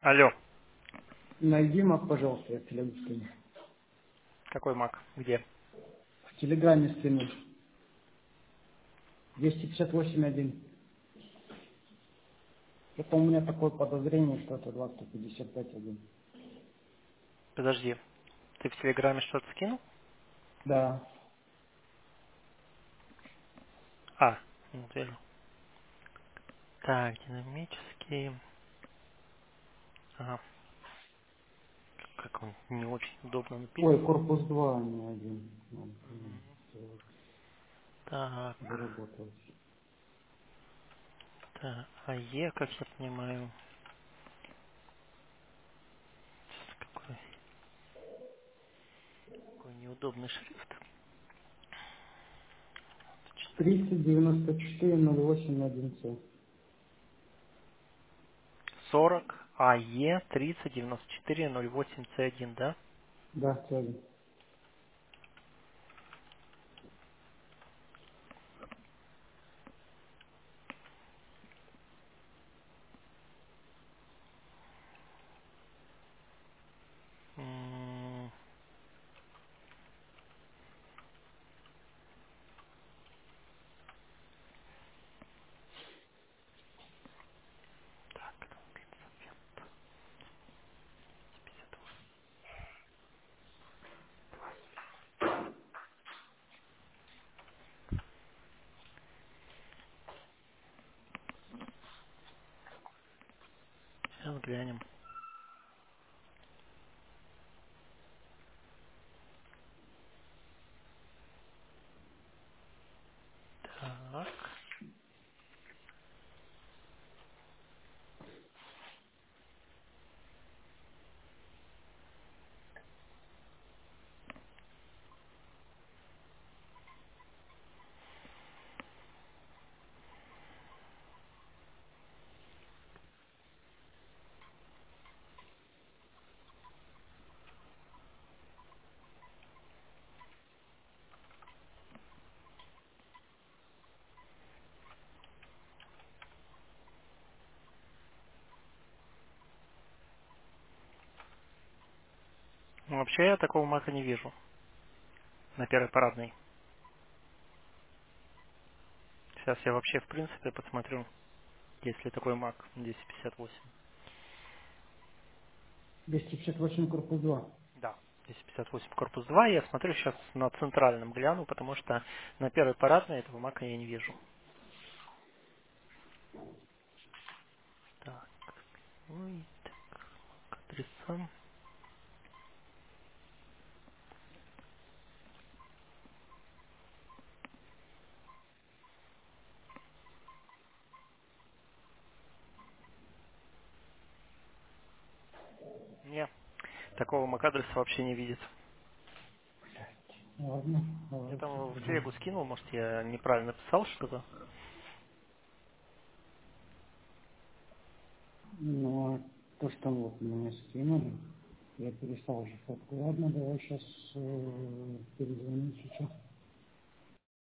Алло, Найди мак, пожалуйста, я в телегу скину. какой мак? Где? В телеграме скину. 258.1. Это у меня такое подозрение, что это 255.1. Подожди, ты в Телеграме что-то скинул? Да. А, вот вижу. Так, динамический. Ага, как он не очень удобно Ой, написан. корпус 2, а не один. Ну, всё, Так, заработалось. так, АЕ, как я понимаю. Какой неудобный шрифт. 394.08.1c. 40 АЕ 309408 C1, да? Да, цель. М, Сейчас глянем. Так, ну, вообще я такого мака не вижу на первой парадной. Сейчас я вообще в принципе посмотрю, есть ли такой мак 258. 258 корпус 2. Да, 258 корпус 2. Я смотрю сейчас на центральном гляну, потому что на первой парадной этого мака я не вижу. Так, ой, так, адреса. Не, такого MAC-адреса вообще не видит. Ладно, Я давайте там в попробуем. телегу скинул, может я неправильно писал что-то. Ну, а то, что вот мне скинули, я перестал уже фотку. Ладно, давай сейчас перезвоню сейчас.